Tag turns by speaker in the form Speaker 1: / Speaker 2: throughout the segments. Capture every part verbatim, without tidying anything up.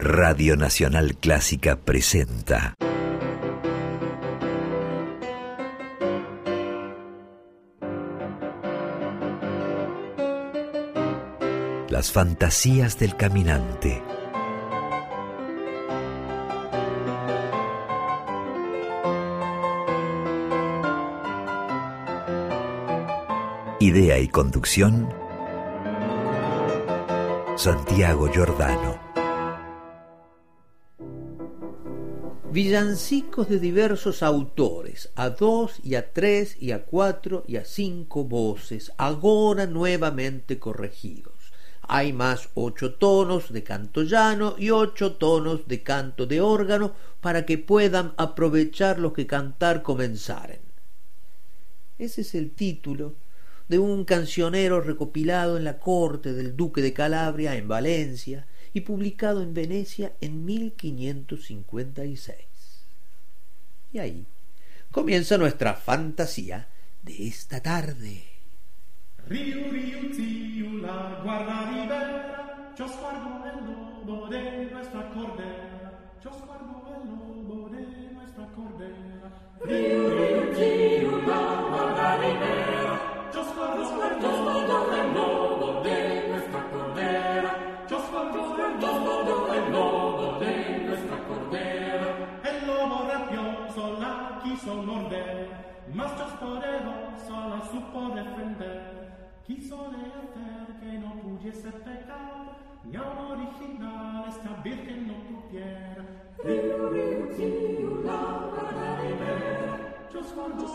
Speaker 1: Radio Nacional Clásica presenta Las fantasías del caminante. Idea y conducción, Santiago Giordano.
Speaker 2: Villancicos de diversos autores, a dos y a tres y a cuatro y a cinco voces, agora nuevamente corregidos. Hay más ocho tonos de canto llano y ocho tonos de canto de órgano para que puedan aprovechar los que cantar comenzaren. Ese es el título de un cancionero recopilado en la corte del duque de Calabria en Valencia y publicado en Venecia en mil quinientos cincuenta y seis. Y ahí comienza nuestra fantasía de esta tarde.
Speaker 3: Riu, riu, tiu, la guarda ribera, yo sguardo el lobo de nuestra cordera, yo sguardo el lobo de nuestra cordera. Riu, riu, tiu, la guarda ribera, yo sguardo el lobo de nuestra cordera, yo sguardo el lobo de nuestra cordera. El lobo rabioso la quiso morder, mas yo poderoso la supo defender. Quiso le hacer que no pudiese pecar, ni a un original esta virgen no cupiera. Riu, riu, tiu, la guarda ribera, yo sguardo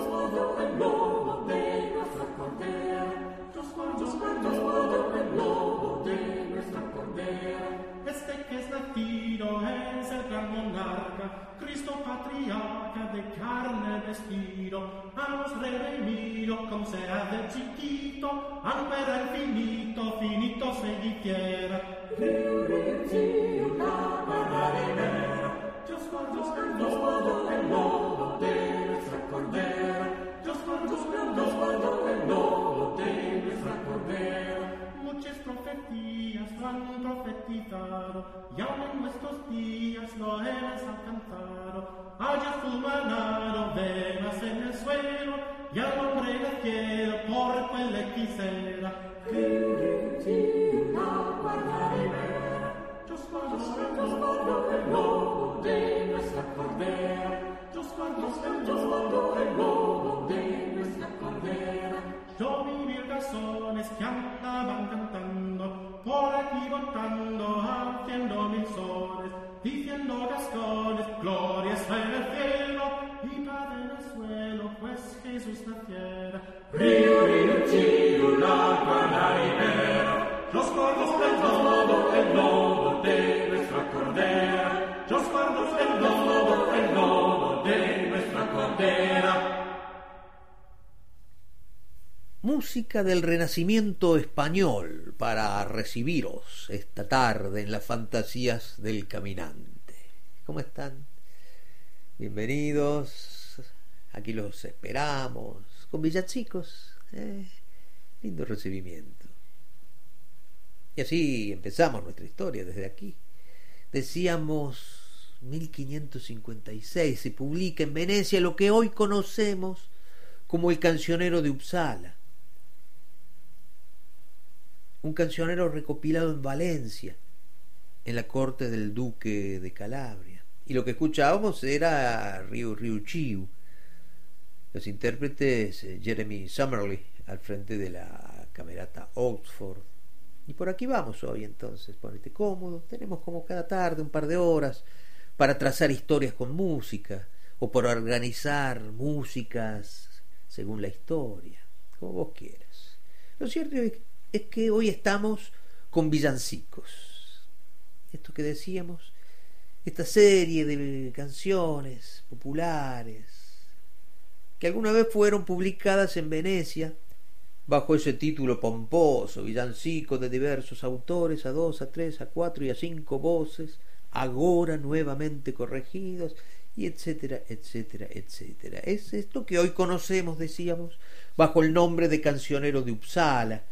Speaker 3: el lobo de nuestra cordera, yo sguardo el lobo de nuestra cordera. Este que es nacido es el gran monarca, Cristo patriarca de carne vestido, a los redimido con sea de chiquito, aunque era finito, finito se difiera. Riu, riu, tiu, la guarda ribera, yo sguardo el lobo de nuestra cordera, yo sguardo el lobo de nuestra cordera. Muchas profecías lo han profetizado, y aún en nuestros días lo hemos alcanzado. Haya fulminado venas en el suelo, y al hombre naciera por quien le quisiera. Riu, riu, tiu, la guarda ribera, yo sguardo el lobo de nuestra cordera, yo sguardo el lobo de nuestra cordera. Yo vi mil razones que andaban cantando, por aquí votando, haciendo mil sones, diciendo gascones, glorias en el cielo, y paz en el suelo, pues Jesús naciera. Riu, riu, tiu, la guarda ribera, yo sguardo el lobo, el lobo de nuestra cordera, yo sguardo el lobo, el lobo de nuestra cordera.
Speaker 2: Música del Renacimiento español para recibiros esta tarde en las fantasías del caminante. ¿Cómo están? Bienvenidos. Aquí los esperamos con villancicos. Eh, lindo recibimiento. Y así empezamos nuestra historia desde aquí. Decíamos mil quinientos cincuenta y seis se publica en Venecia lo que hoy conocemos como el Cancionero de Uppsala. Un cancionero recopilado en Valencia, en la corte del duque de Calabria. Y lo que escuchábamos era Riu, riu, tiu. Los intérpretes Jeremy Summerly al frente de la camerata Oxford. Y por aquí vamos hoy entonces, ponete cómodo. Tenemos como cada tarde un par de horas para trazar historias con música o para organizar músicas según la historia, como vos quieras. Lo cierto es que es que hoy estamos con villancicos. Esto que decíamos, esta serie de canciones populares que alguna vez fueron publicadas en Venecia bajo ese título pomposo, villancicos de diversos autores, a dos, a tres, a cuatro y a cinco voces, agora nuevamente corregidos, y etcétera, etcétera, etcétera. Es esto que hoy conocemos, decíamos, bajo el nombre de Cancionero de Uppsala,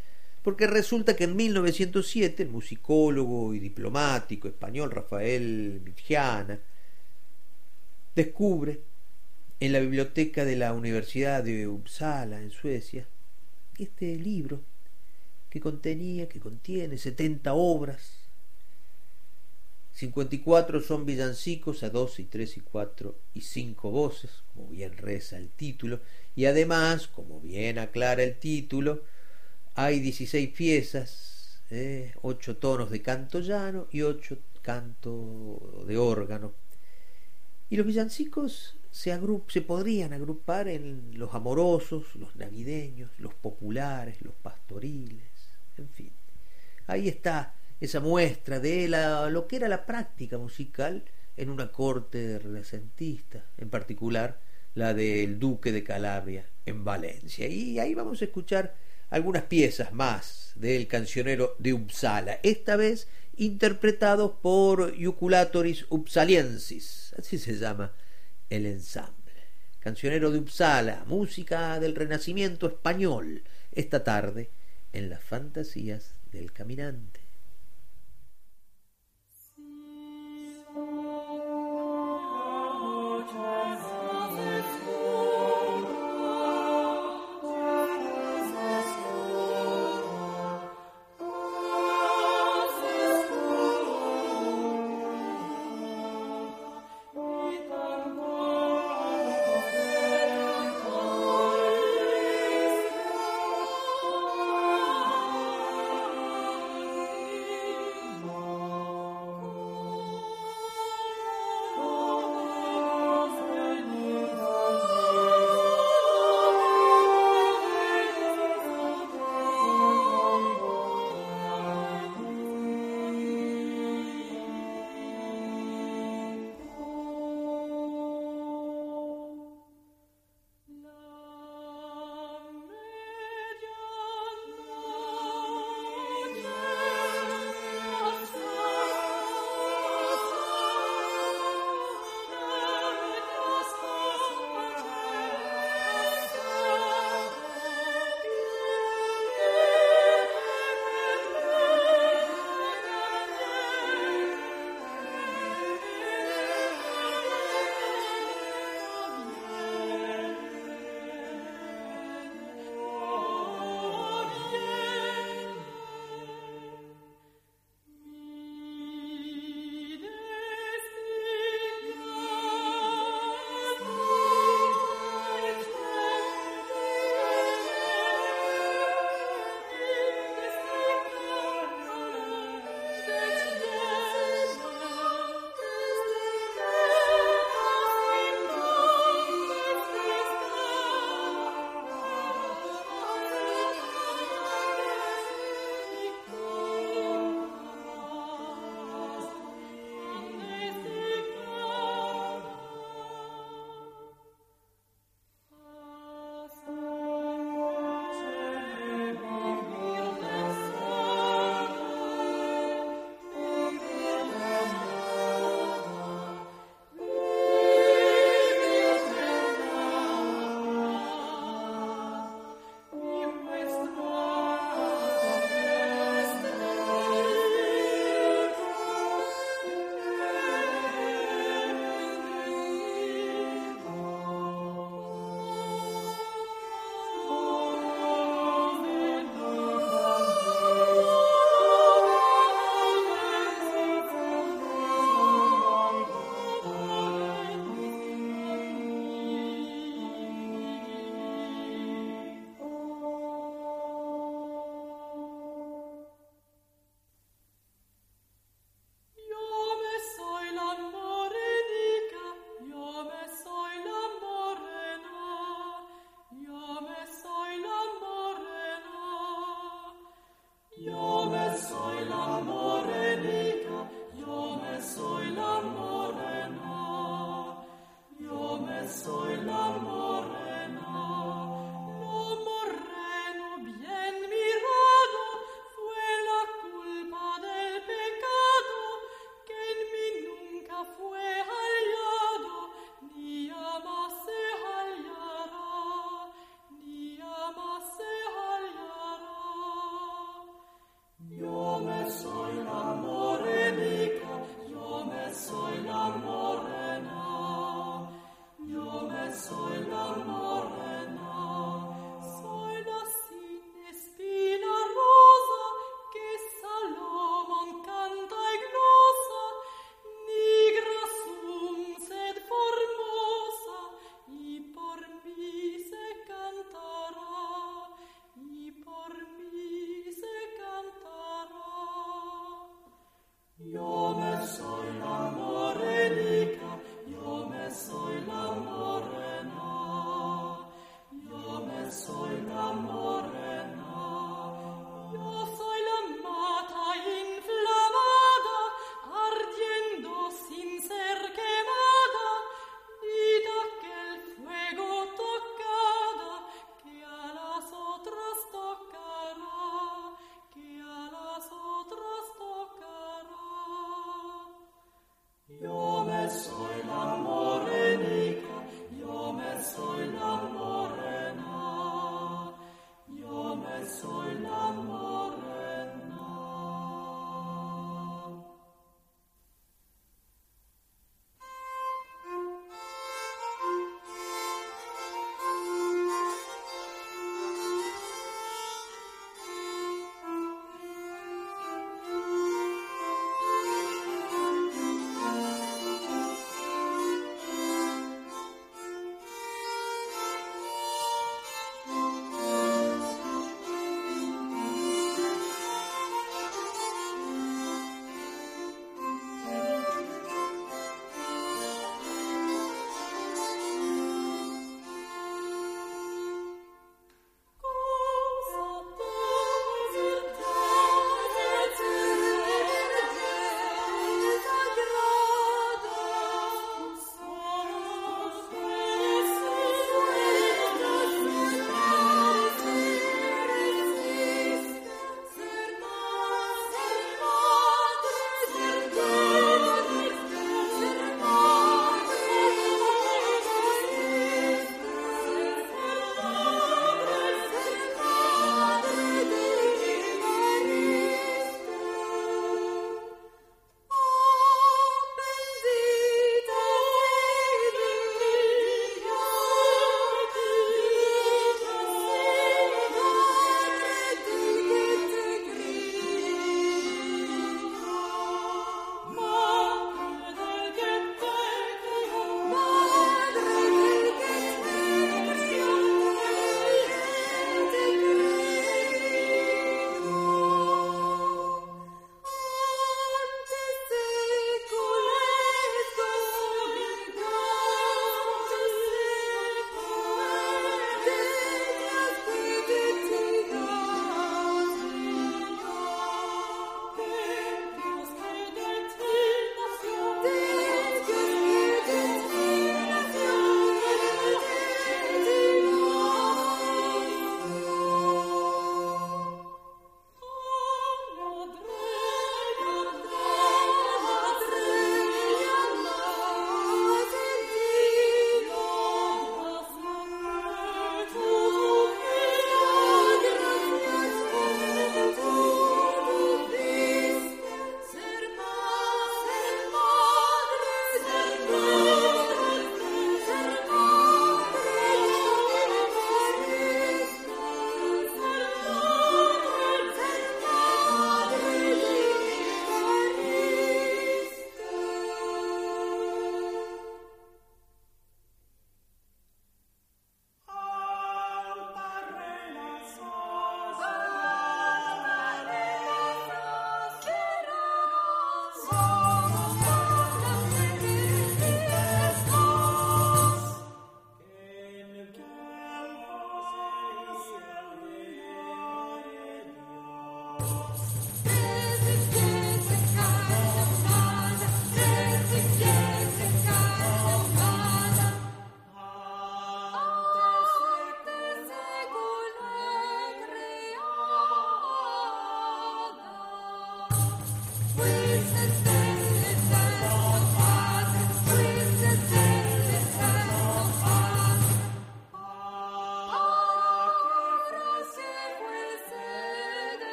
Speaker 2: porque resulta que en mil novecientos siete el musicólogo y diplomático español Rafael Mirjana descubre en la biblioteca de la Universidad de Uppsala en Suecia este libro que contenía, que contiene setenta obras. cincuenta y cuatro son villancicos a dos y tres y cuatro y cinco voces, como bien reza el título, y además, como bien aclara el título, hay dieciséis piezas, eh, ocho tonos de canto llano y ocho canto de órgano. Y los villancicos se, agrup se podrían agrupar en los amorosos, los navideños, los populares, los pastoriles, en fin. Ahí está esa muestra de la, lo que era la práctica musical en una corte renacentista, en particular la del duque de Calabria en Valencia. Y ahí vamos a escuchar algunas piezas más del cancionero de Uppsala, esta vez interpretados por Ukulatoris Uppsaliensis, así se llama el ensamble. Cancionero de Uppsala, música del Renacimiento español, esta tarde en las fantasías del caminante.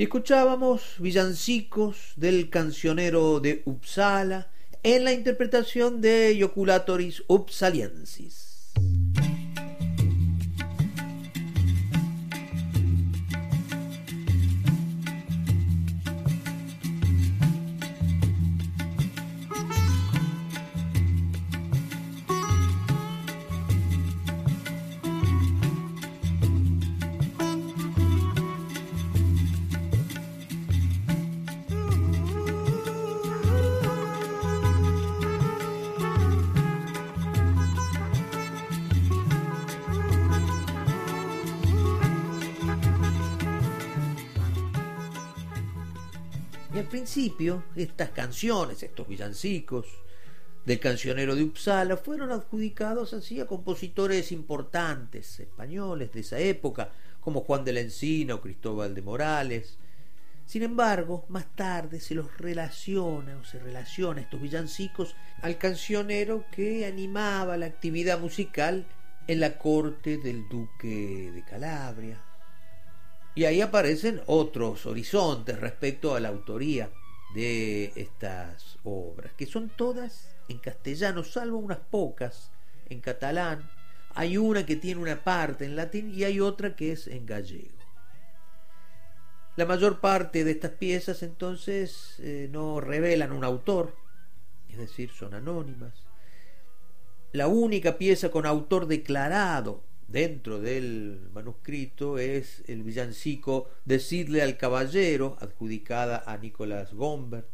Speaker 2: escuchábamos villancicos del cancionero de Uppsala en la interpretación de Joculatoris Uppsaliensis. Y al principio, estas canciones, estos villancicos del cancionero de Uppsala fueron adjudicados así a compositores importantes españoles de esa época, como Juan de la Encina o Cristóbal de Morales. Sin embargo, más tarde se los relaciona o se relaciona estos villancicos al cancionero que animaba la actividad musical en la corte del duque de Calabria. Y ahí aparecen otros horizontes respecto a la autoría de estas obras, que son todas en castellano, salvo unas pocas en catalán. Hay una que tiene una parte en latín y hay otra que es en gallego. La mayor parte de estas piezas entonces eh, no revelan un autor, es decir, son anónimas. La única pieza con autor declarado dentro del manuscrito es el villancico Decidle al caballero, adjudicada a Nicolás Gombert.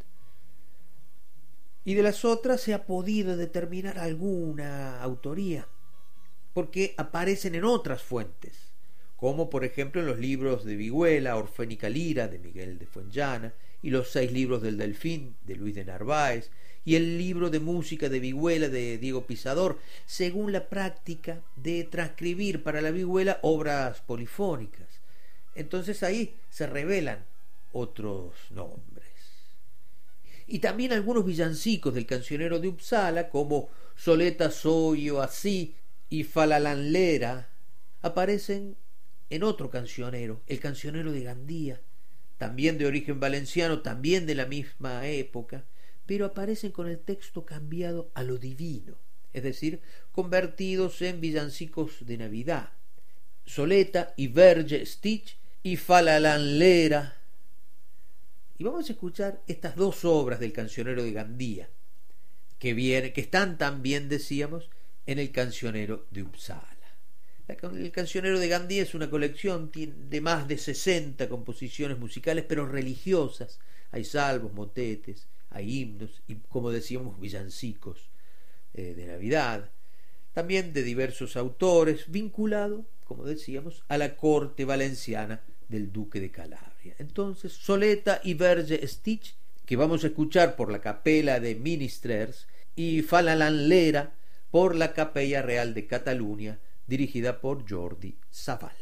Speaker 2: Y de las otras se ha podido determinar alguna autoría, porque aparecen en otras fuentes, como por ejemplo en los libros de Vihuela, Orfénica Lira, de Miguel de Fuenllana, y los seis libros del Delfín, de Luis de Narváez, y el libro de música de Vihuela de Diego Pisador, según la práctica de transcribir para la vihuela obras polifónicas. Entonces ahí se revelan otros nombres. Y también algunos villancicos del cancionero de Uppsala, como Soleta Soyo Así y Falalanlera, aparecen en otro cancionero, el cancionero de Gandía, también de origen valenciano, también de la misma época, pero aparecen con el texto cambiado a lo divino, es decir, convertidos en villancicos de Navidad. Soleta y Verge Stitch y Falalanlera. Y vamos a escuchar estas dos obras del cancionero de Gandía, que, viene, que están también, decíamos, en el cancionero de Uppsala. El cancionero de Gandía es una colección de más de sesenta composiciones musicales, pero religiosas. Hay salmos, motetes, hay himnos y, como decíamos, villancicos eh, de Navidad, también de diversos autores, vinculado, como decíamos, a la corte valenciana del duque de Calabria. Entonces, Soleta y Verge Stitch, que vamos a escuchar por la Capella de Ministrers, y Falalanlera por la Capella Real de Cataluña, dirigida por Jordi Savall.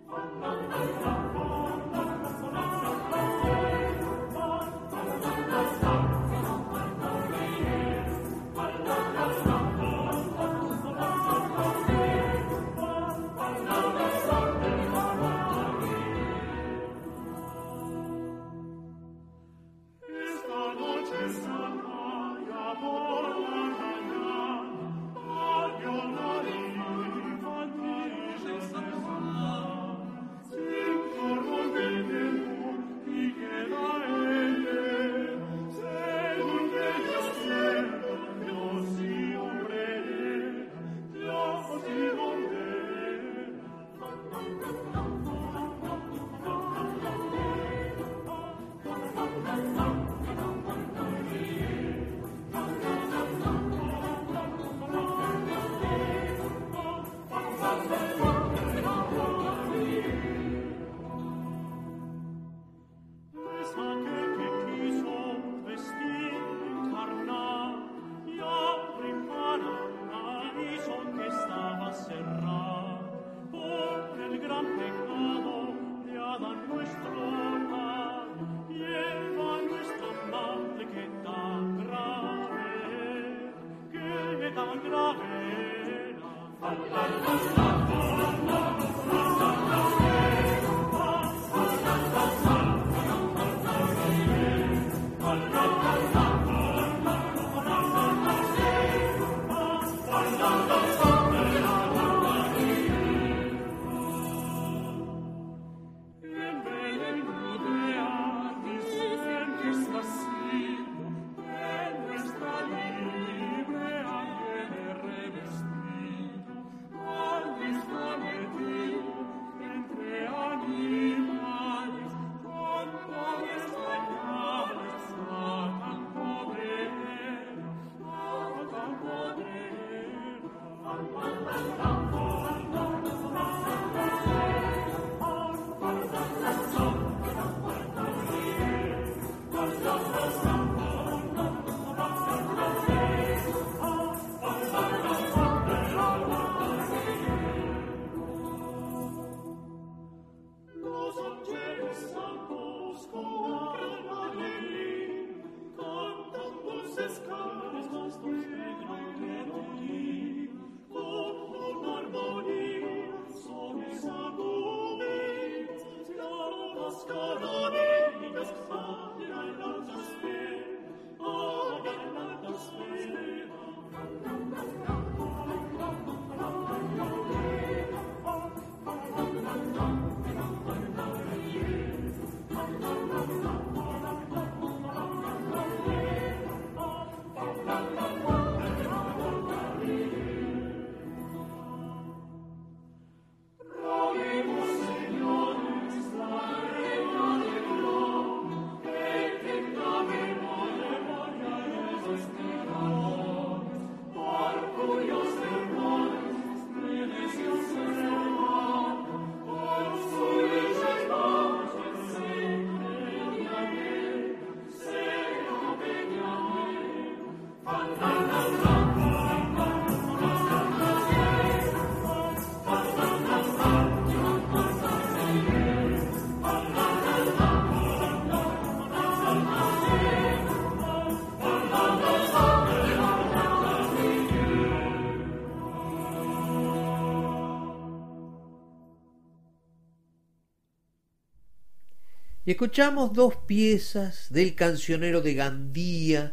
Speaker 2: Y escuchamos dos piezas del cancionero de Gandía,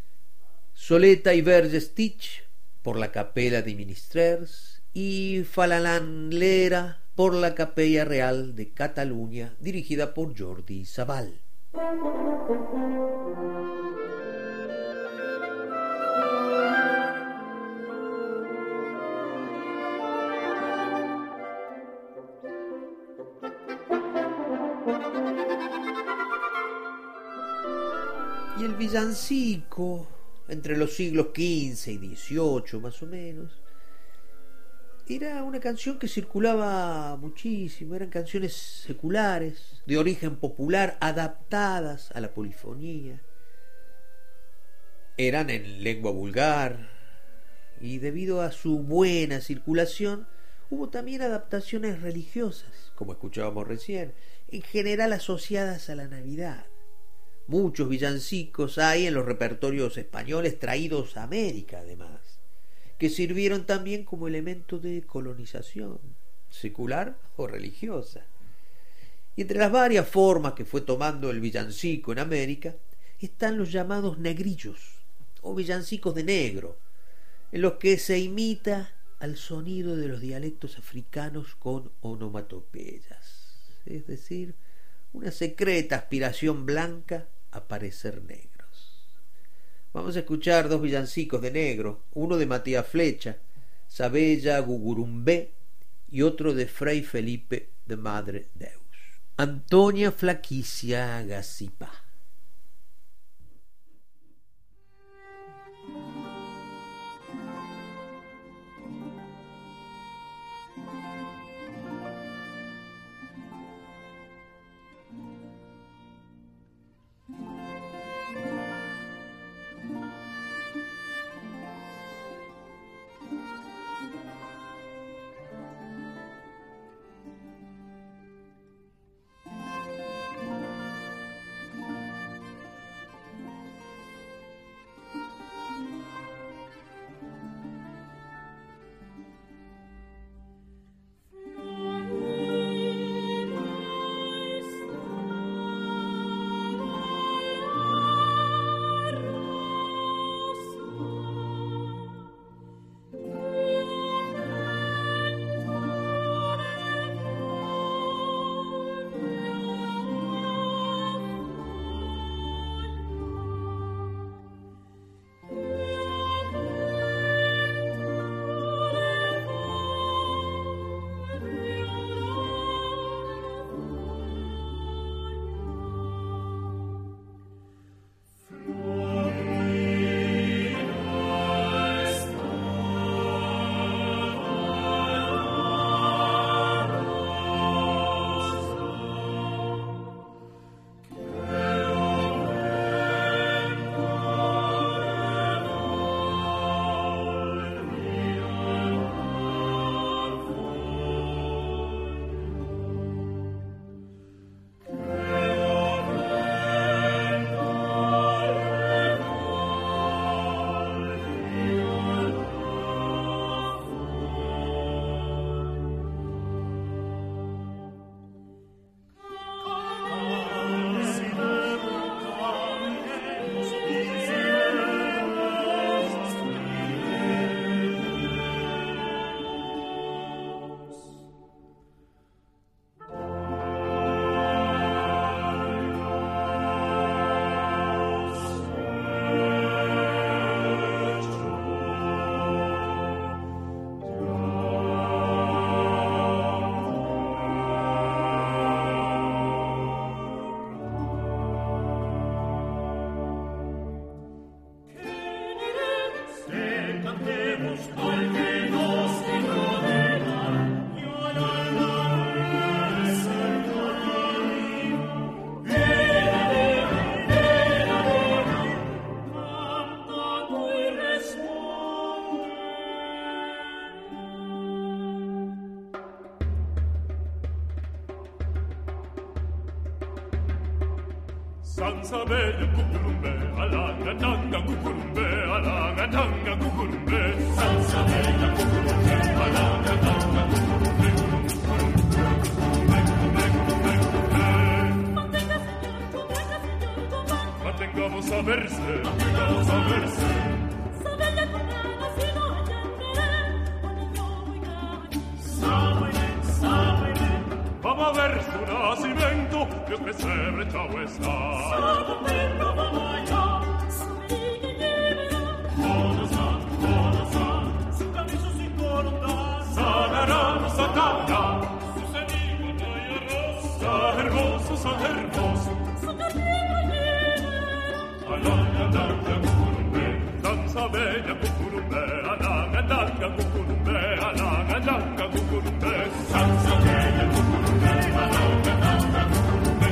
Speaker 2: Soleta i Vergestich, por la Capella de Ministrers, y Falalanlera por la Capella Real de Cataluña, dirigida por Jordi Sabal. Y el villancico, entre los siglos quince y dieciocho más o menos, era una canción que circulaba muchísimo. Eran canciones seculares, de origen popular, adaptadas a la polifonía. Eran en lengua vulgar, y debido a su buena circulación, Hubo también adaptaciones religiosas, como escuchábamos recién, en general asociadas a la Navidad. Muchos villancicos hay en los repertorios españoles traídos a América, además, que sirvieron también como elemento de colonización, secular o religiosa. Y entre las varias formas que fue tomando el villancico en América están los llamados negrillos o villancicos de negro, en los que se imita al sonido de los dialectos africanos con onomatopeyas, es decir, una secreta aspiración blanca a parecer negros. Vamos a escuchar dos villancicos de negro, uno de Matías Flecha, Sabella Gugurumbé, y otro de Fray Felipe de Madre Deus. Antonia Flaquicia Gacipá.
Speaker 4: Sansabella cucurumbe, alanga tanga cucurumbe, alanga tanga cucurumbe, Sansabella cucurumbe, alanga tanga cucurumbe, mantengamos a verse, mantengamos a verse. Vamos a ver su nacimiento, Dios que se rechao está. Todos van, todos van, su camino sin cortar. Sanarán, sacará, sus enemigos no hay arroz. San hermoso, san hermoso, su camino llena. Alanga, alanga, cucurumbe, danza bella, cucurumbe, alanga, alanga, cucurumbe, alanga, alanga, cucurumbe, danza bella, cucurumbe, alanga, alanga, cucurumbe.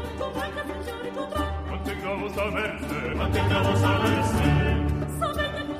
Speaker 4: Mantengamos a verse, mantengamos a verse.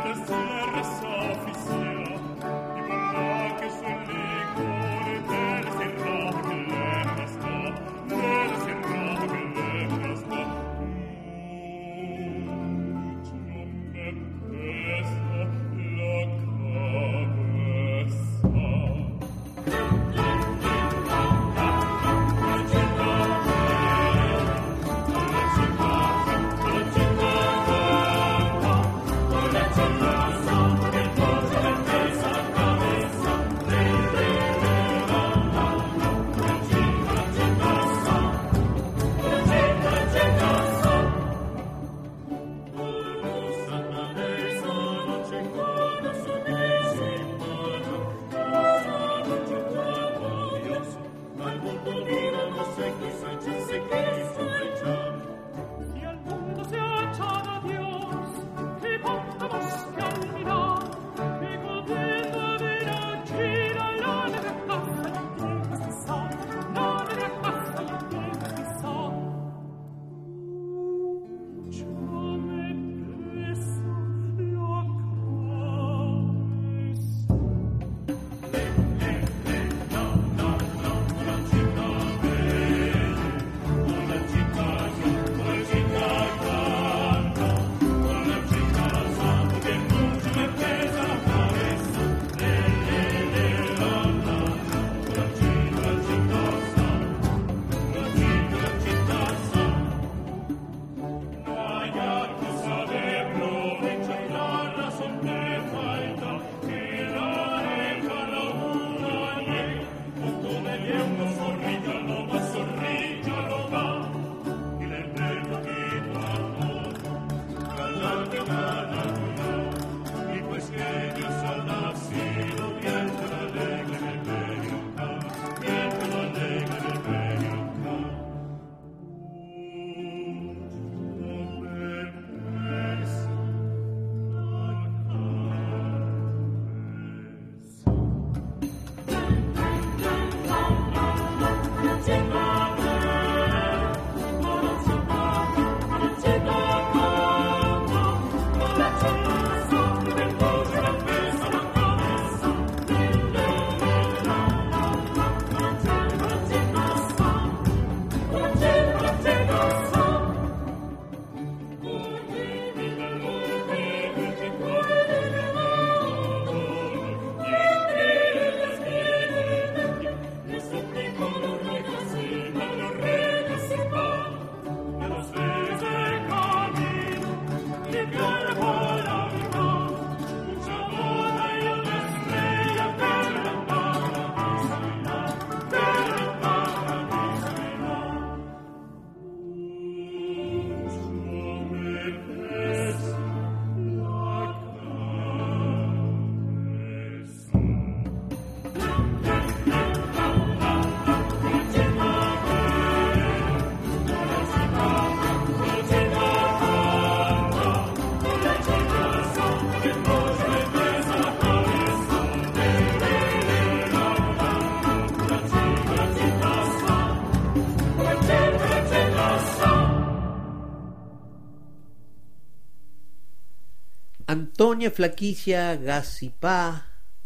Speaker 2: Antonia Flaquicia Gazipá,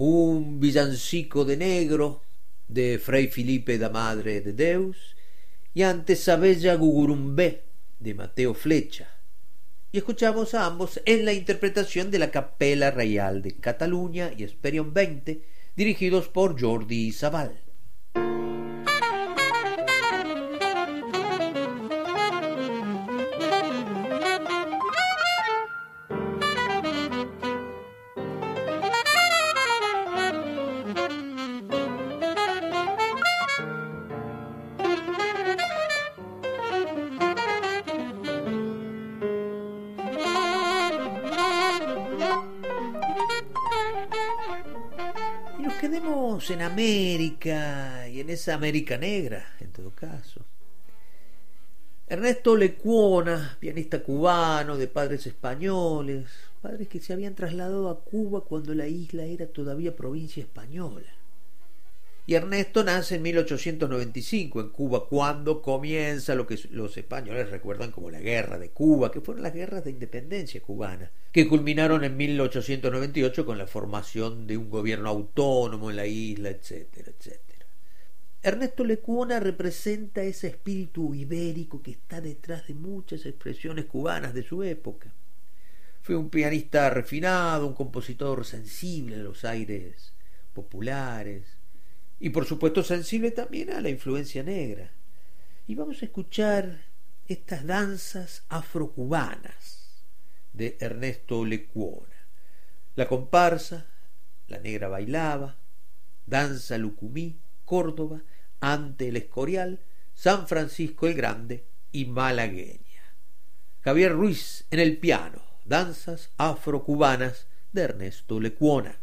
Speaker 2: un villancico de negro de Fray Felipe da Madre de Deus, y antes Sabella Gugurumbé de Mateo Flecha. Y escuchamos a ambos en la interpretación de la Capella Reial de Cataluña y Esperion veinte, dirigidos por Jordi Sabal. En América y en esa América negra, en todo caso. Ernesto Lecuona, pianista cubano de padres españoles, padres que se habían trasladado a Cuba cuando la isla era todavía provincia española. Y Ernesto nace en mil ochocientos noventa y cinco en Cuba, cuando comienza lo que los españoles recuerdan como la Guerra de Cuba, que fueron las guerras de independencia cubana, que culminaron en mil ochocientos noventa y ocho con la formación de un gobierno autónomo en la isla, etcétera, etcétera. Ernesto Lecuona representa ese espíritu ibérico que está detrás de muchas expresiones cubanas de su época. Fue un pianista refinado, un compositor sensible a los aires populares, y por supuesto sensible también a la influencia negra. Y vamos a escuchar estas danzas afrocubanas de Ernesto Lecuona. La comparsa, La Negra Bailaba, Danza Lucumí, Córdoba, Ante el Escorial, San Francisco el Grande y Malagueña. Javier Ruiz en el piano, danzas afrocubanas de Ernesto Lecuona.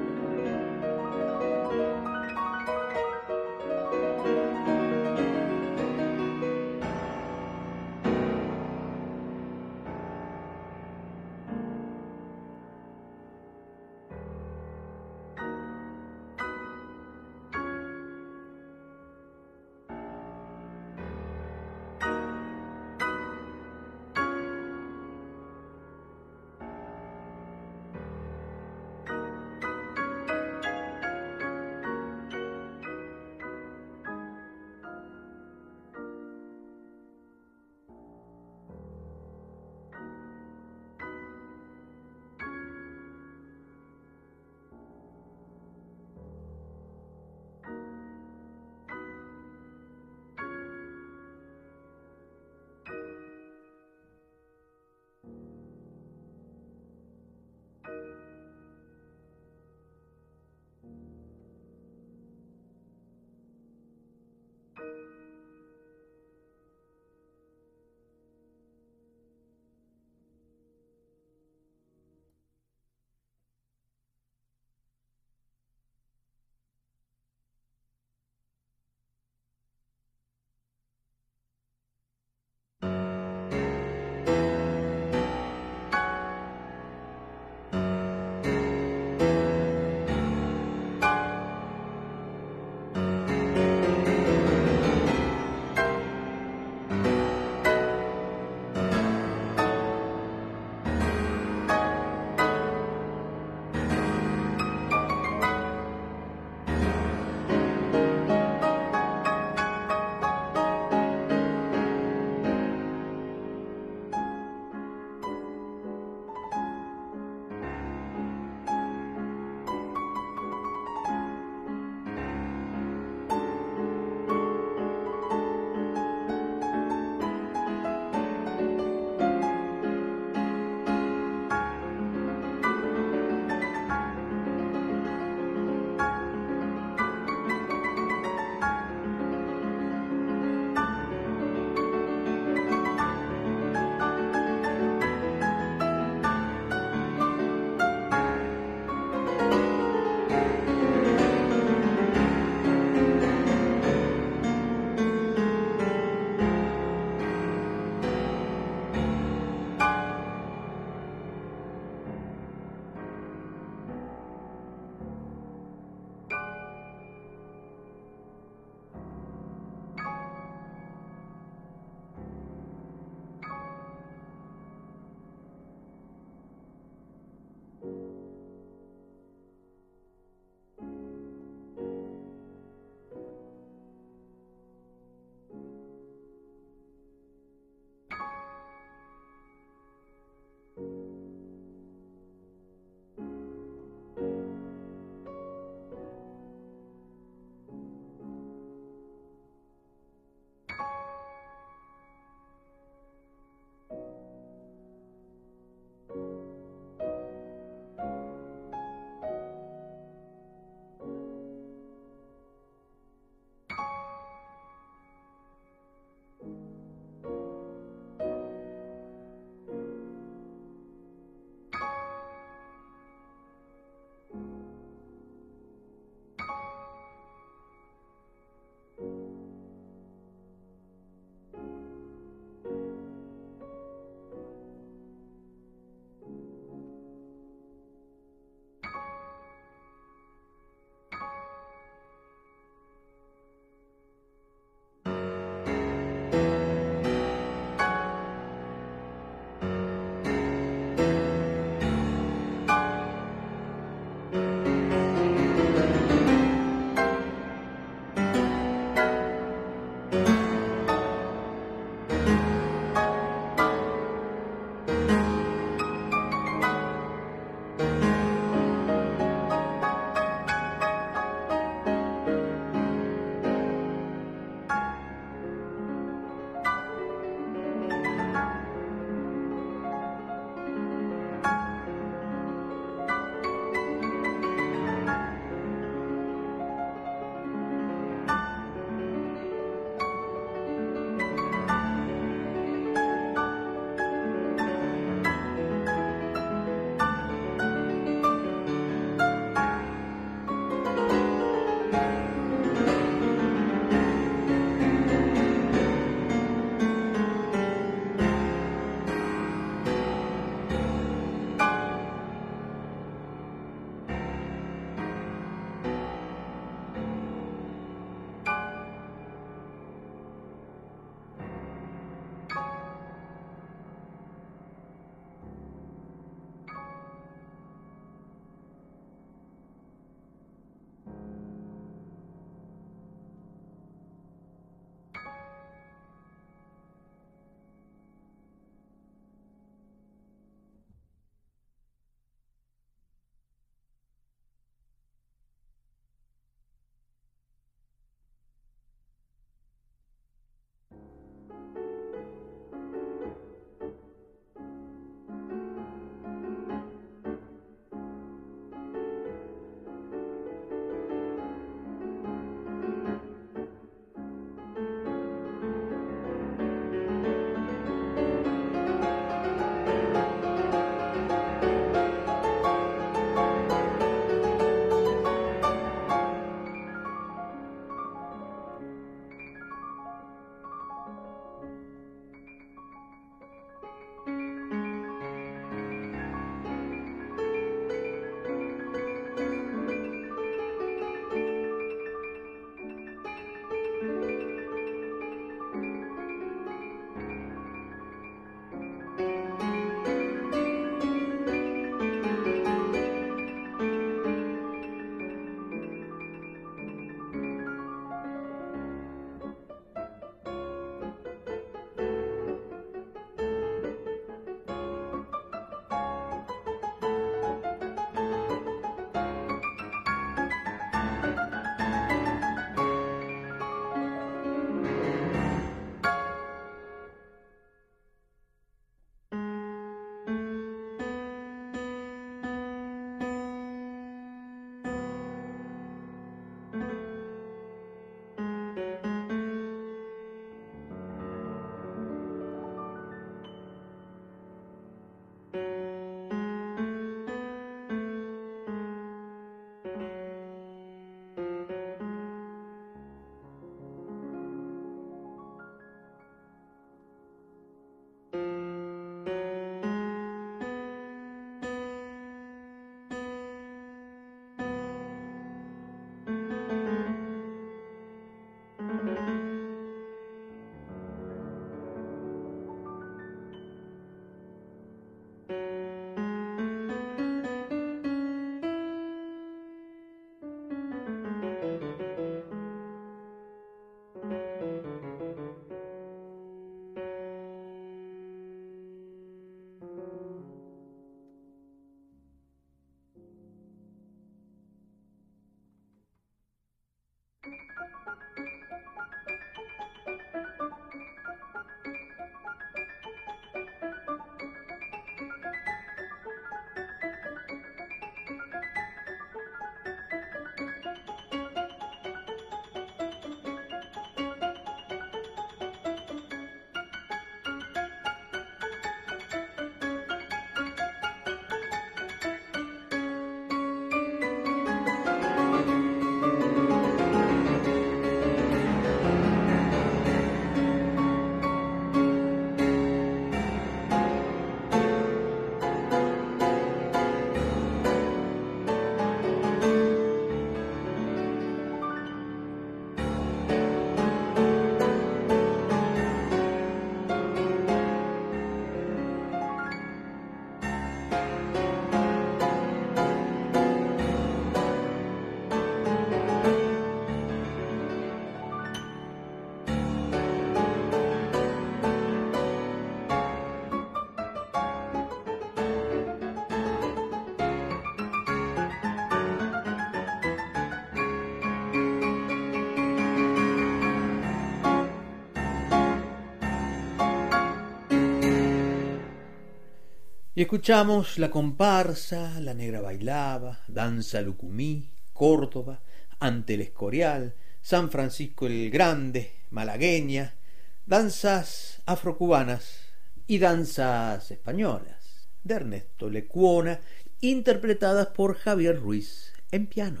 Speaker 2: Y escuchamos La Comparsa, La Negra Bailaba, Danza Lucumí, Córdoba, Ante el Escorial, San Francisco el Grande, Malagueña, danzas afrocubanas y danzas españolas de Ernesto Lecuona, interpretadas por Javier Ruiz en piano.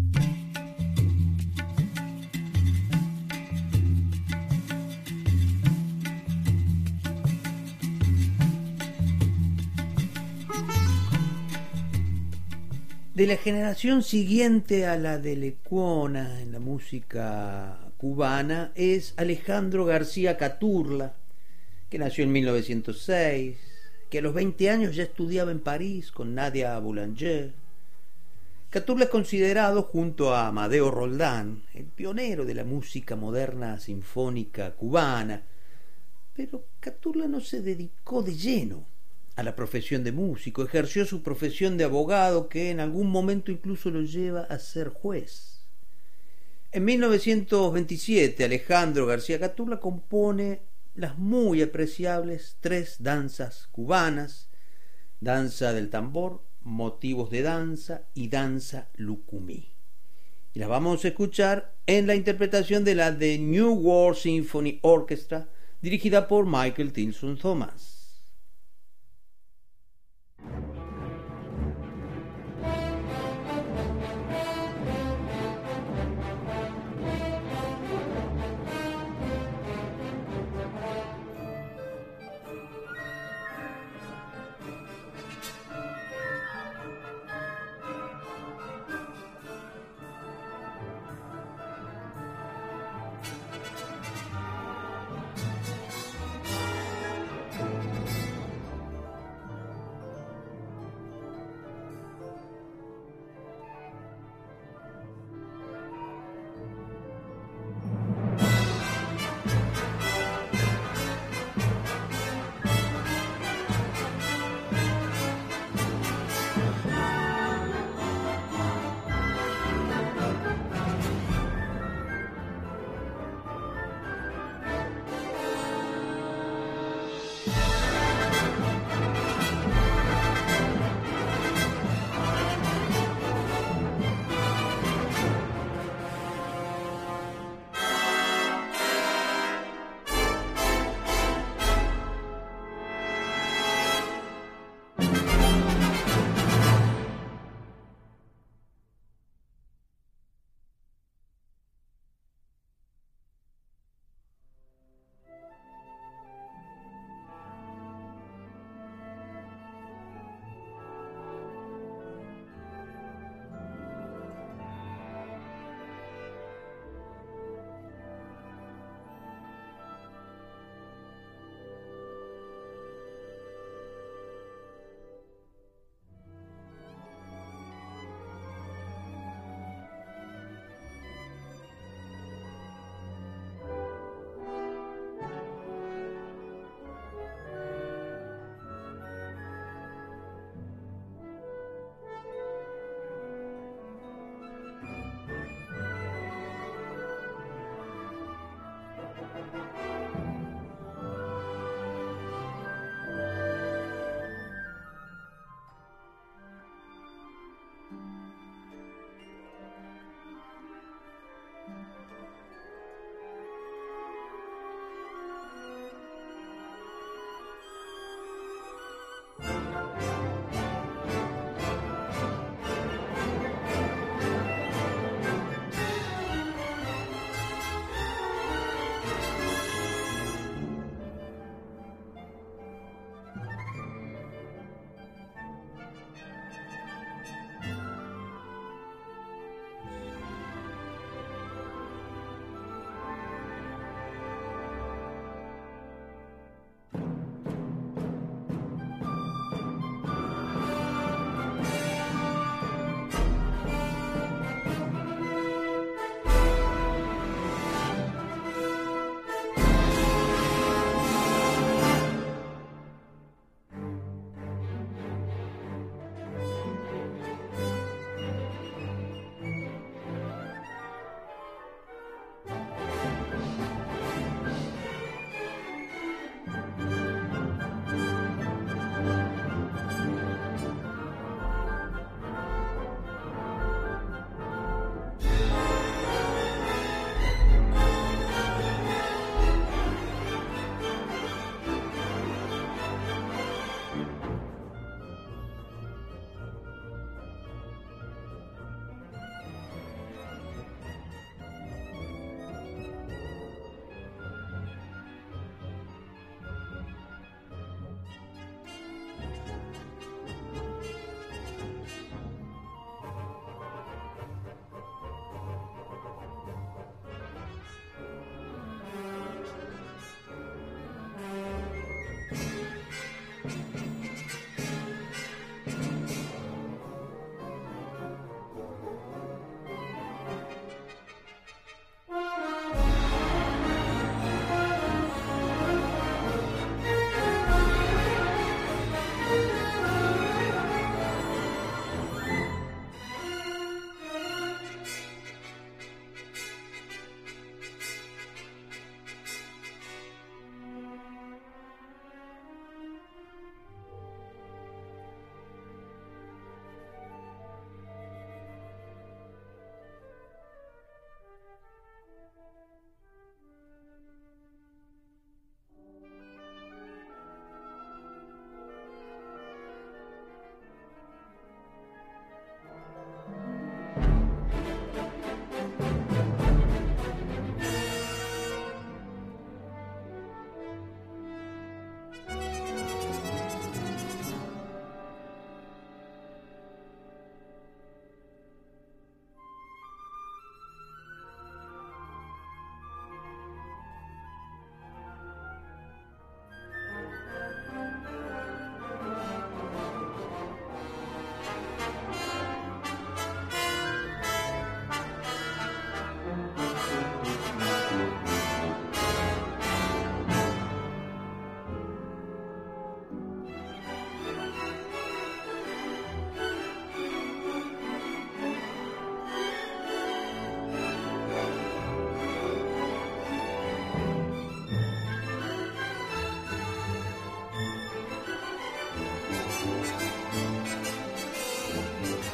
Speaker 2: De la generación siguiente a la de Lecuona en la música cubana es Alejandro García Caturla, que nació en mil novecientos seis, que a los veinte años ya estudiaba en París con Nadia Boulanger. Caturla es considerado, junto a Amadeo Roldán, el pionero de la música moderna sinfónica cubana, pero Caturla no se dedicó de lleno a la profesión de músico, ejerció su profesión de abogado, que en algún momento incluso lo lleva a ser juez. En mil novecientos veintisiete Alejandro García Caturla compone las muy apreciables tres danzas cubanas: Danza del Tambor, Motivos de Danza y Danza Lucumí. Y las vamos a escuchar en la interpretación de la The New World Symphony Orchestra, dirigida por Michael Tilson Thomas.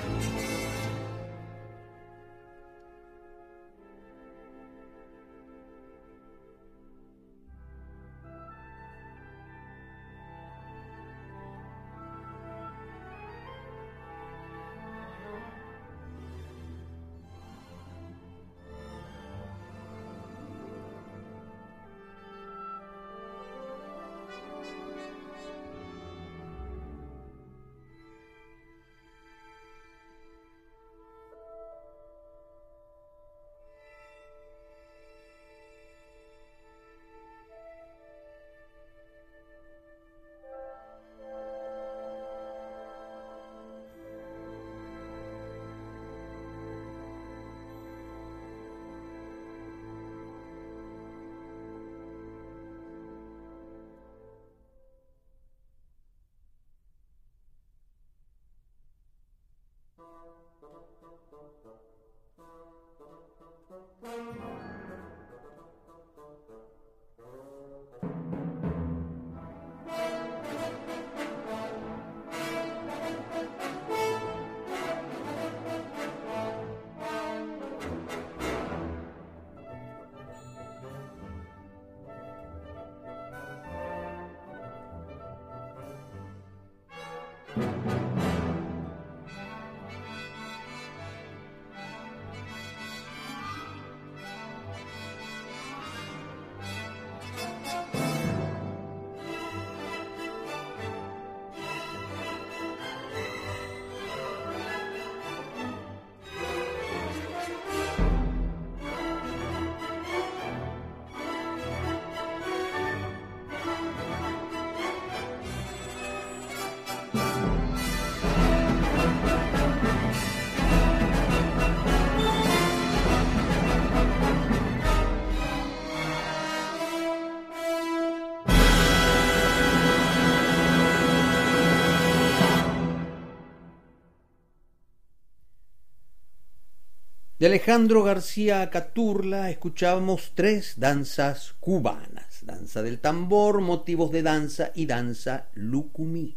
Speaker 2: De Alejandro García Caturla escuchábamos tres danzas cubanas: danza del tambor, motivos de danza y danza lucumí.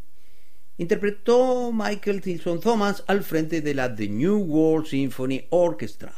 Speaker 2: Interpretó Michael Tilson Thomas al frente de la The New World Symphony Orchestra.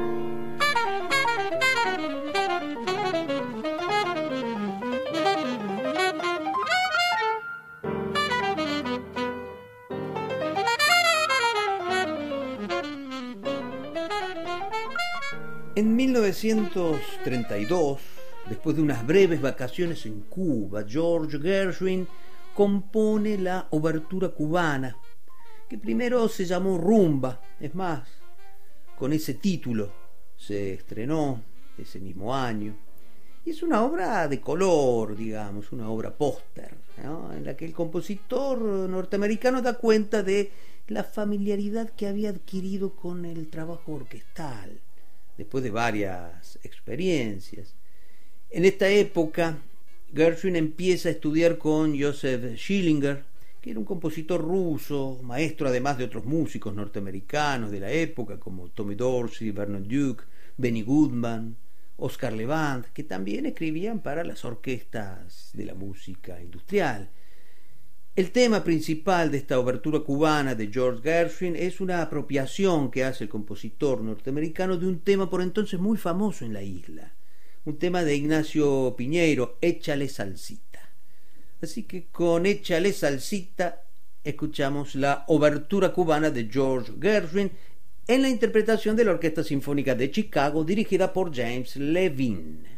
Speaker 2: En mil novecientos treinta y dos, después de unas breves vacaciones en Cuba, George Gershwin compone la obertura cubana, que primero se llamó Rumba. Es más, con ese título se estrenó ese mismo año. Y es una obra de color, digamos, una obra póster, ¿no?, en la que el compositor norteamericano da cuenta de la familiaridad que había adquirido con el trabajo orquestal, después de varias experiencias. En esta época, Gershwin empieza a estudiar con Joseph Schillinger, que era un compositor ruso, maestro además de otros músicos norteamericanos de la época, como Tommy Dorsey, Bernard Duke, Benny Goodman, Oscar Levant, que también escribían para las orquestas de la música industrial. El tema principal de esta obertura cubana de George Gershwin es una apropiación que hace el compositor norteamericano de un tema por entonces muy famoso en la isla, un tema de Ignacio Piñeiro, Échale Salsita. Así que con Échale Salsita escuchamos la obertura cubana de George Gershwin en la interpretación de la Orquesta Sinfónica de Chicago, dirigida por James Levine.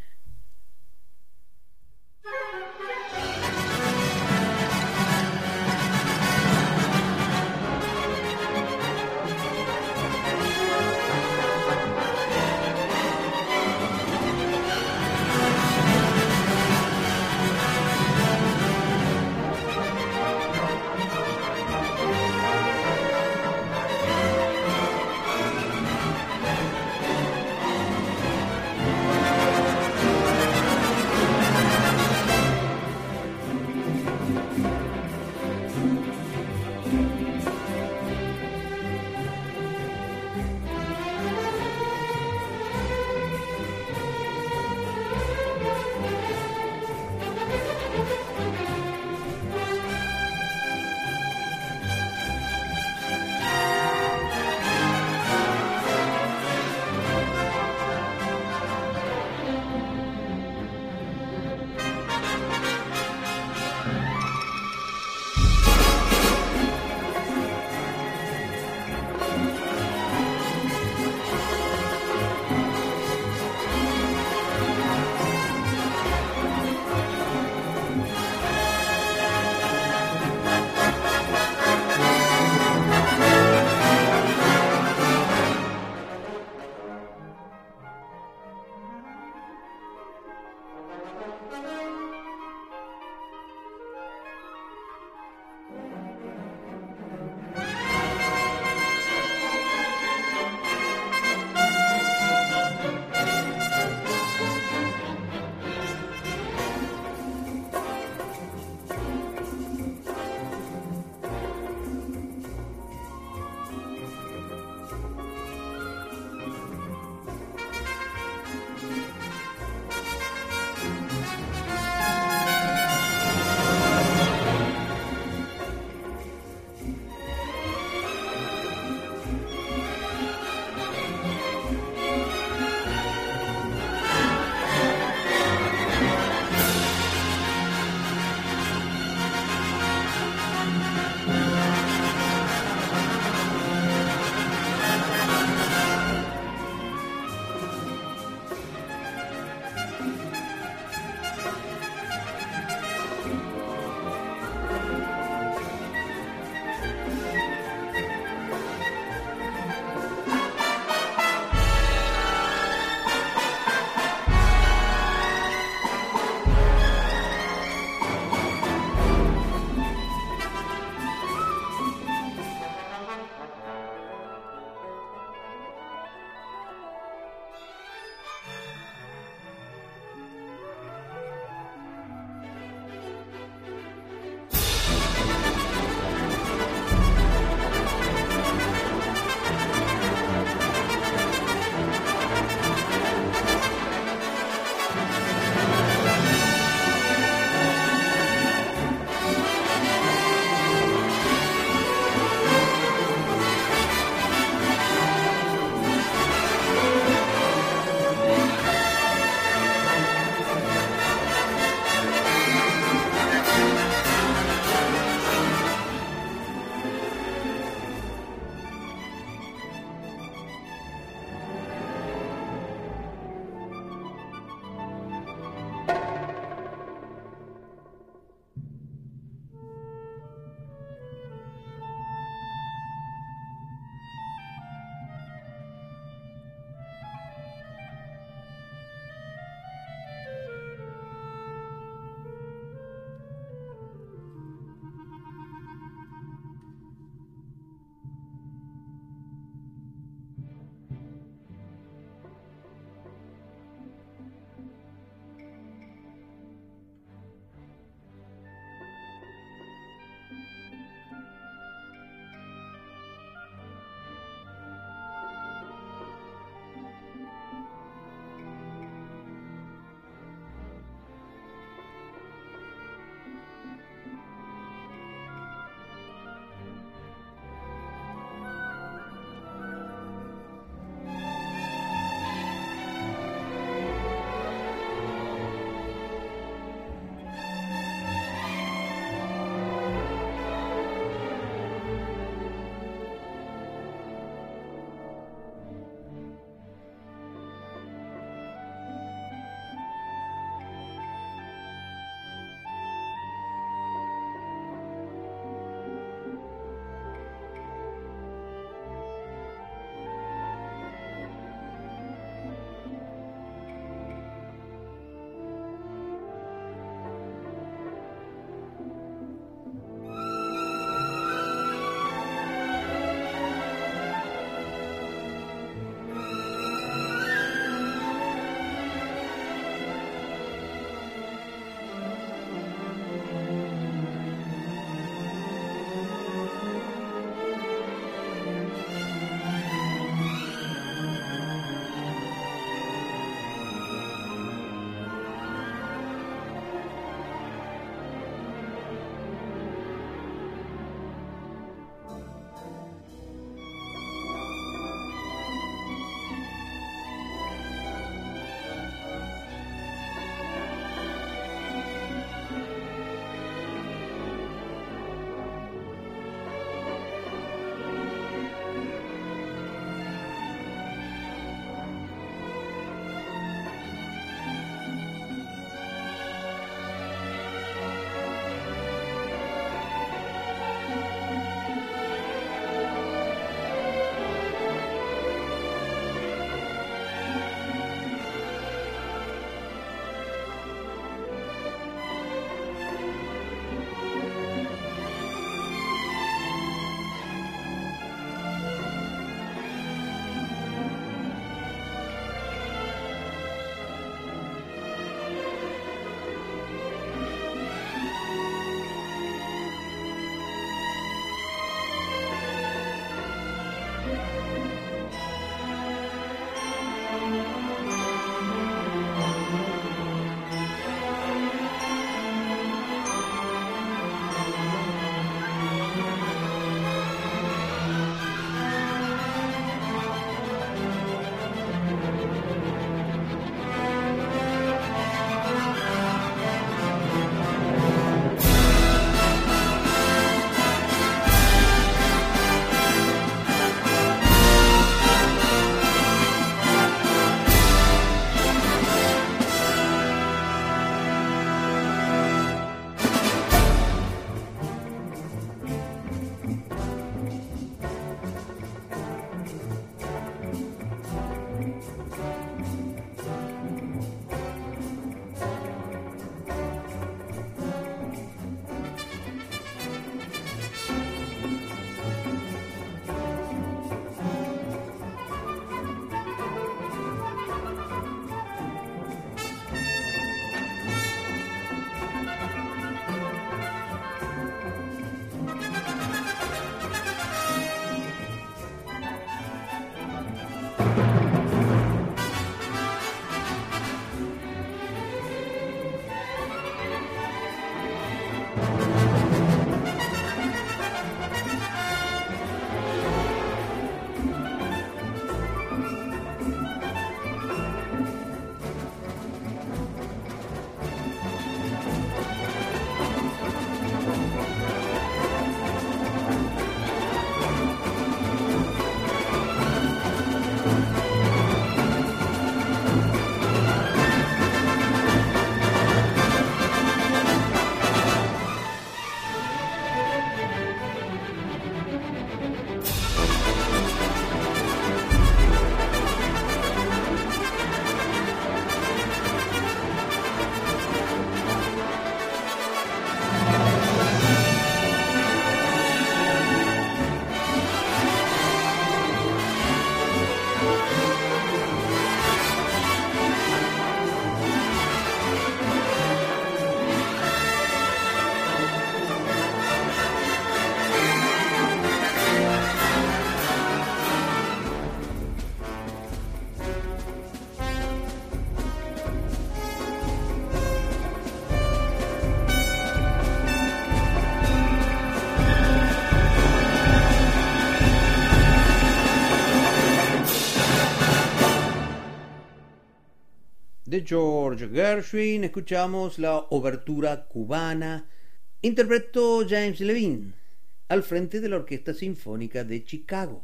Speaker 2: De George Gershwin escuchamos la obertura cubana, interpretó James Levine al frente de la Orquesta Sinfónica de Chicago.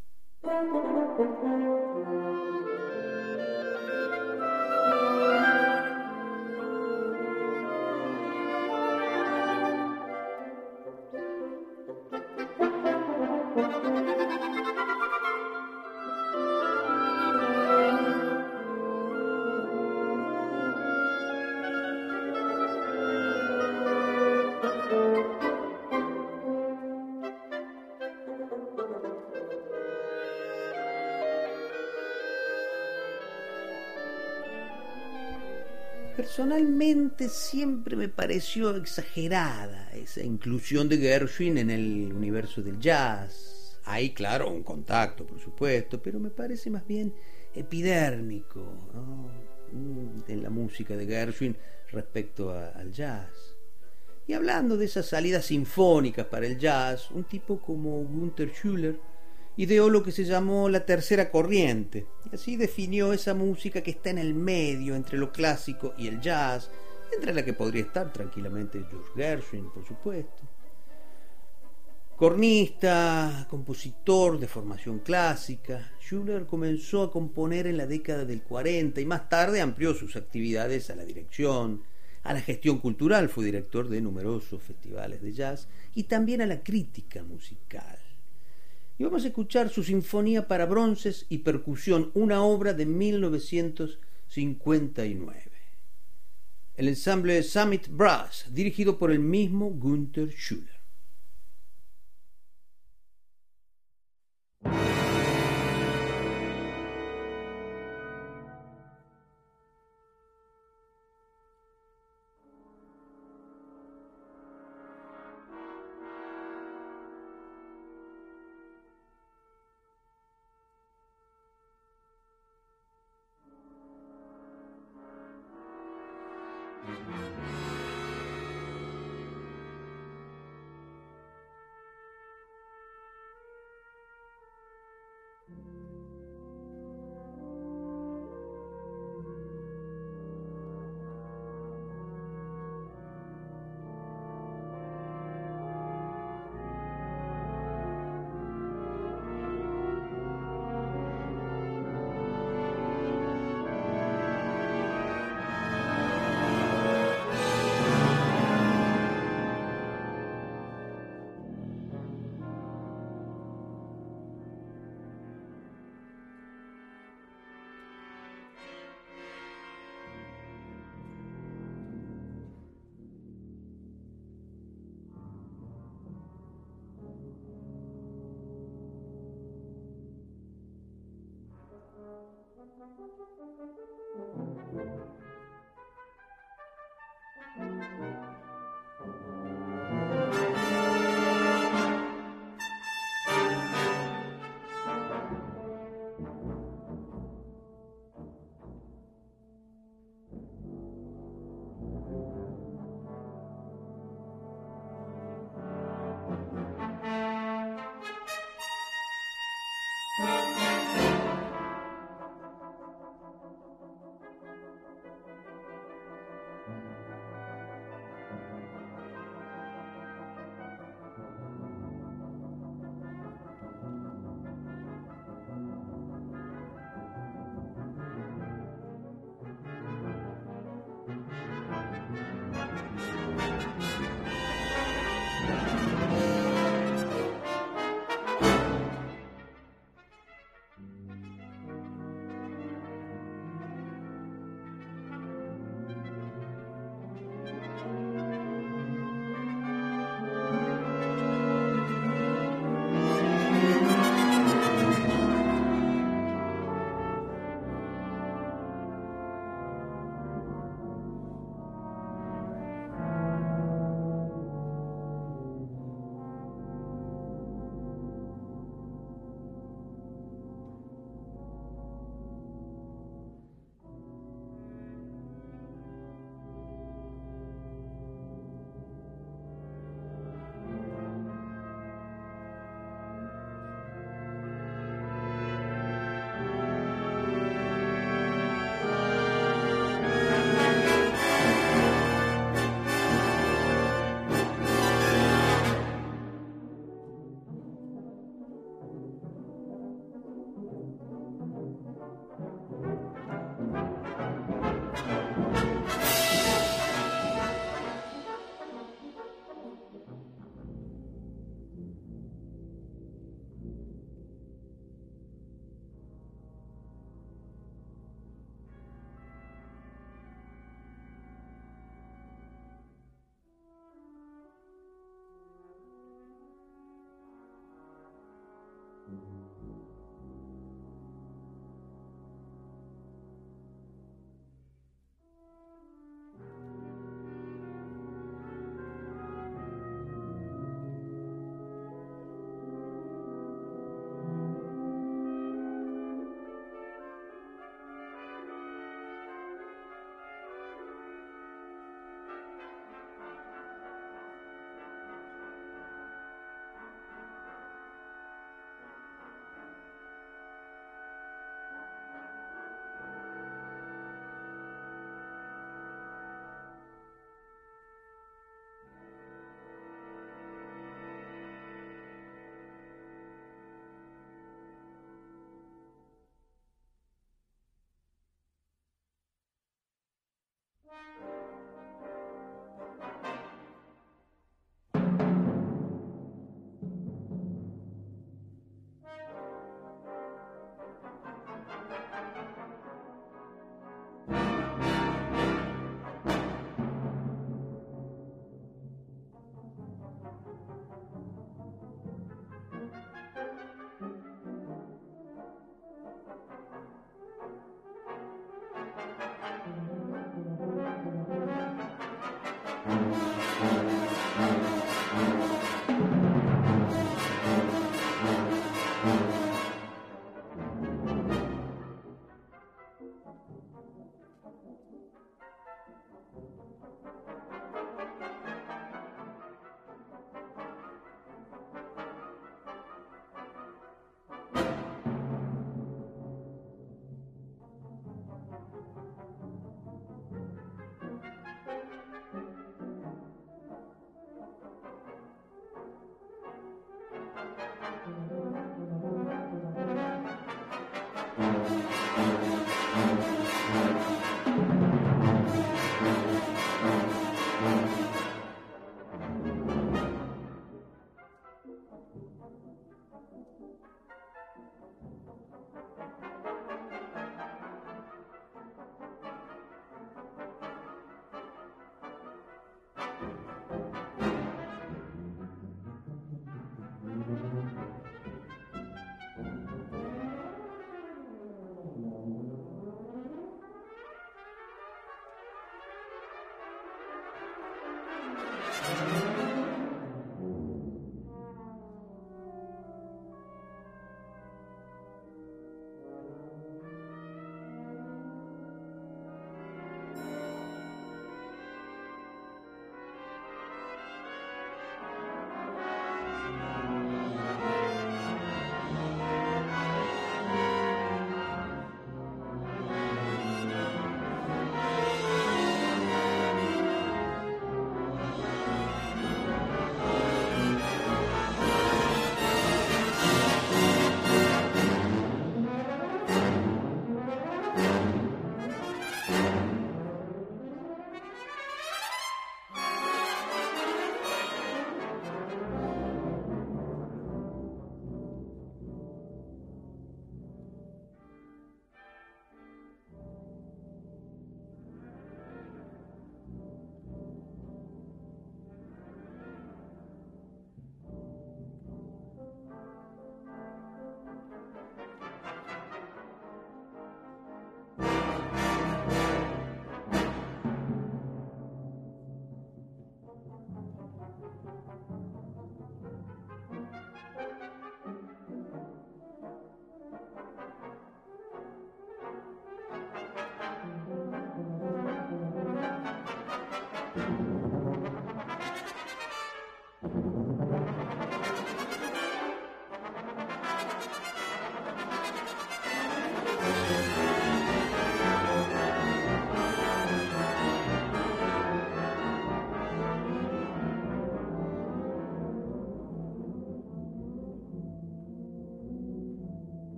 Speaker 2: Personalmente siempre me pareció exagerada esa inclusión de Gershwin en el universo del jazz. Hay, claro, un contacto, por supuesto, pero me parece más bien epidérmico, ¿no?, en la música de Gershwin respecto a, al jazz. Y hablando de esas salidas sinfónicas para el jazz, un tipo como Gunther Schuller ideó lo que se llamó la tercera corriente, y así definió esa música que está en el medio entre lo clásico y el jazz, entre la que podría estar tranquilamente George Gershwin, por supuesto. Cornista, compositor de formación clásica, Schuller comenzó a componer en la década del cuarenta y más tarde amplió sus actividades a la dirección, a la gestión cultural, fue director de numerosos festivales de jazz y también a la crítica musical. Y vamos a escuchar su Sinfonía para bronces y percusión, una obra de mil novecientos cincuenta y nueve. El ensamble Summit Brass, dirigido por el mismo Gunther Schuller.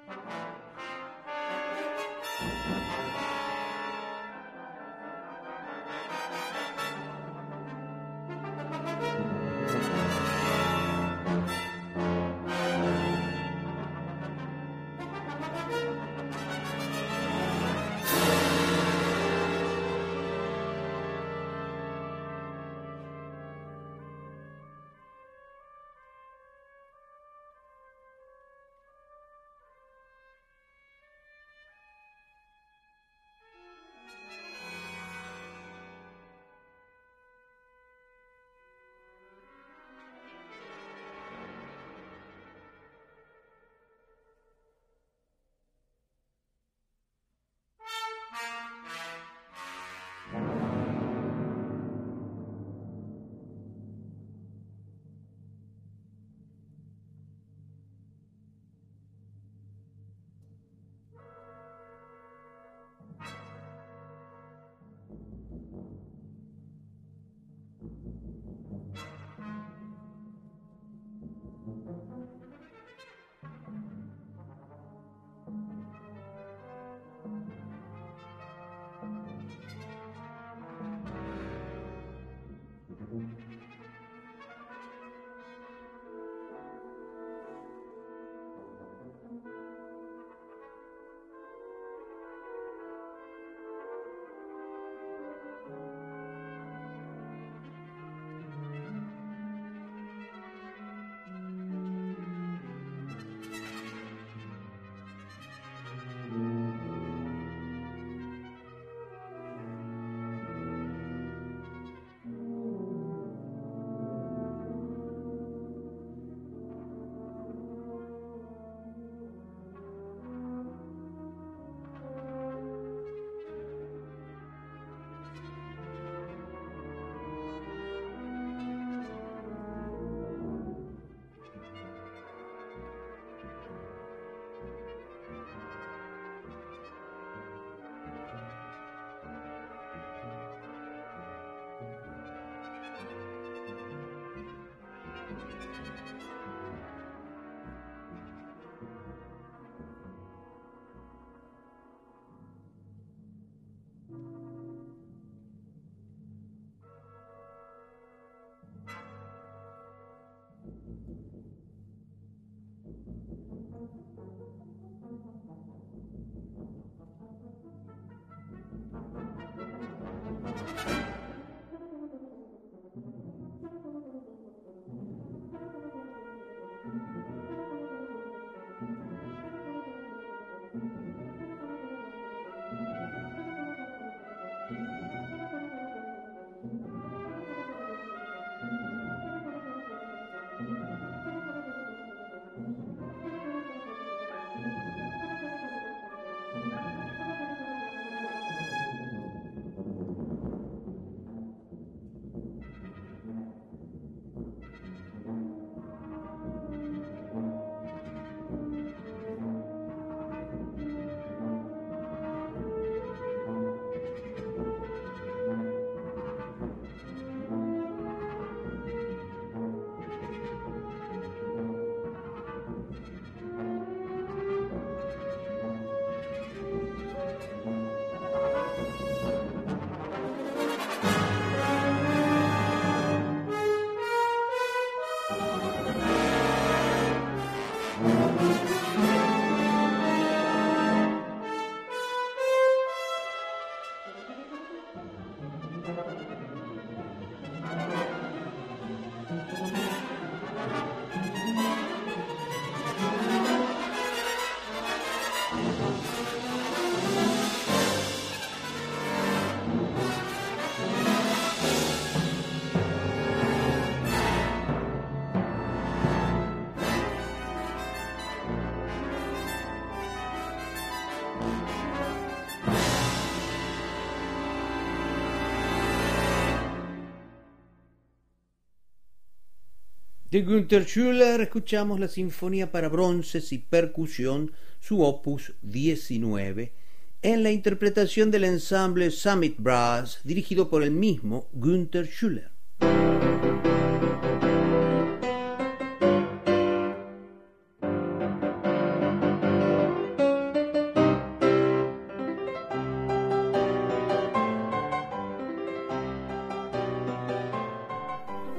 Speaker 2: De Günther Schuller escuchamos la Sinfonía para bronces y percusión, su opus diecinueve, en la interpretación del ensamble Summit Brass, dirigido por el mismo Günther Schuller.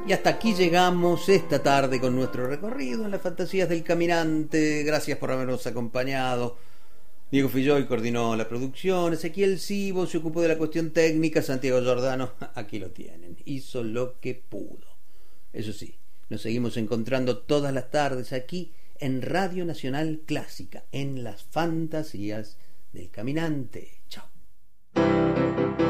Speaker 2: Y hasta aquí llegamos esta tarde con nuestro recorrido en las fantasías del caminante. Gracias por habernos acompañado. Diego Filloy coordinó la producción, Ezequiel Sibo se ocupó de la cuestión técnica, Santiago Giordano, aquí lo tienen, hizo lo que pudo. Eso sí, nos seguimos encontrando todas las tardes aquí en Radio Nacional Clásica, en las fantasías del caminante. Chao.